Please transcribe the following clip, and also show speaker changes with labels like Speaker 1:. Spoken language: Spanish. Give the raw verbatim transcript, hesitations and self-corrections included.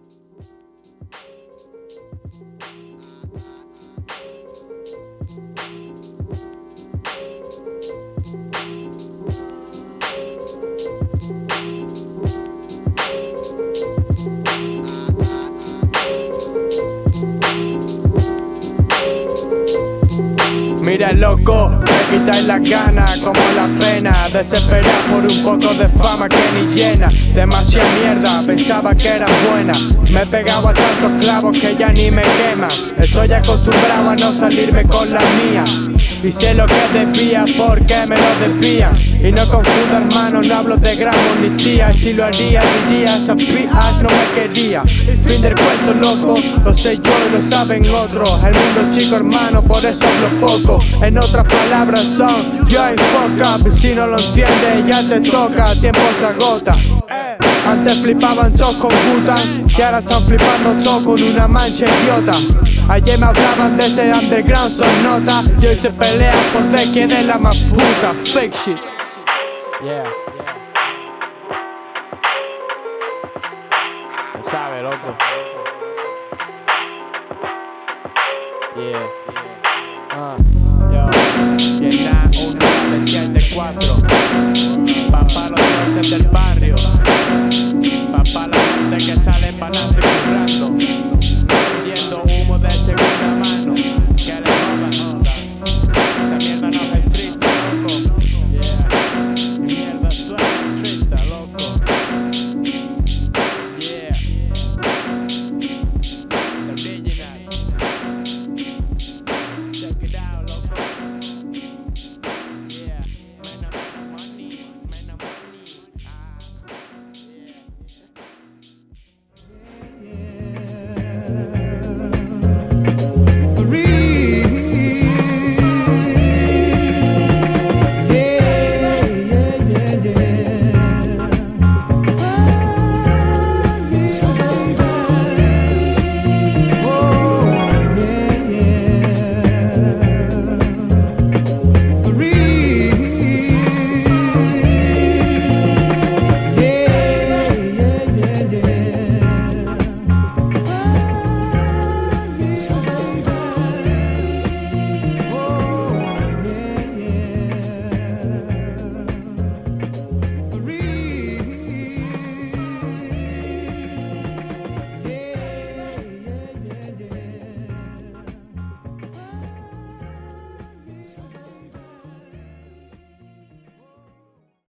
Speaker 1: Mira loco, me quitáis las ganas como la pena. Desesperado por un poco de fama que ni llena. Demasiada mierda, pensaba que era buena. Me he pegado a tantos clavos que ya ni me queman. Estoy acostumbrado a no salirme con la mía. Y sé lo que desvía porque me lo desvían. Y no confundo hermano, no hablo de gran amnistía. Si lo haría diría, esas pijas no me quería. Fin del cuento loco, lo sé yo y lo saben otros. El mundo es chico hermano, por eso hablo poco. En otras palabras son, yo en fuck up. Y si no lo entiendes ya te toca, el tiempo se agota. Antes flipaban todos con Wu-Tang y ahora están flipando todos con una mancha idiota. Ayer me hablaban de ese underground, son notas. Y hoy se pelean por ver quién es la más puta. Fake shit. Yeah. Lo sabe, loco. Yeah. Uh, yo. Vietnam uno nueve siete cuatro. Papá los dioses del barrio.